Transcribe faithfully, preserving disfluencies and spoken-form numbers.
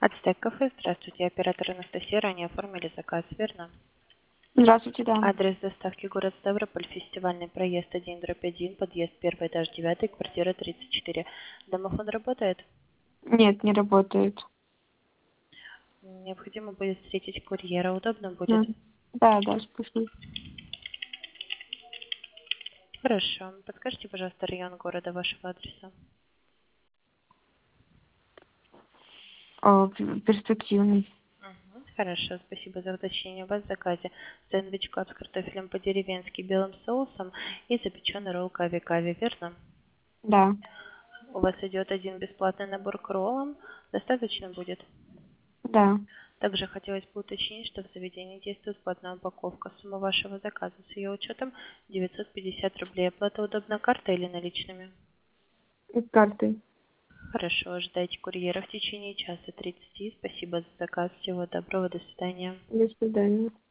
Ацтек кафе, здравствуйте, оператор Анастасия, ранее оформили заказ, верно? Здравствуйте, да. Адрес доставки город Ставрополь, фестивальный проезд один дробь один, подъезд первый, этаж девятый, квартира тридцать четыре. Домофон работает? Нет, не работает. Необходимо будет встретить курьера, удобно будет? М. Да, да, спасибо. Хорошо, подскажите, пожалуйста, район города вашего адреса. О, п- перспективный. Мгм. Хорошо, спасибо за уточнение. У вас в заказе сэндвич клаб с картофелем по-деревенски белым соусом и запеченный ролл кави-кави, верно? Да, У вас идет один бесплатный набор к роллам. Достаточно будет? да. Также хотелось бы уточнить, что в заведении действует платная упаковка. Сумма вашего заказа с ее учетом девятьсот пятьдесят рублей. Оплата удобна картой или наличными? И с картой. Хорошо, ожидайте курьера в течение часа тридцати. Спасибо за заказ. Всего доброго, до свидания. До свидания.